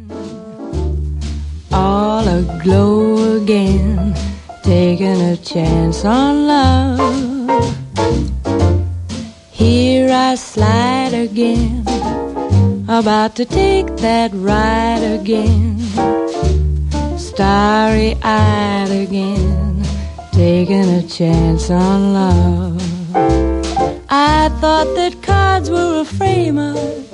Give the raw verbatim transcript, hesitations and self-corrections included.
all aglow again, taking a chance on love. Here I slide again, about to take that ride again, starry-eyed again, taking a chance on love. I thought that cards were a frame of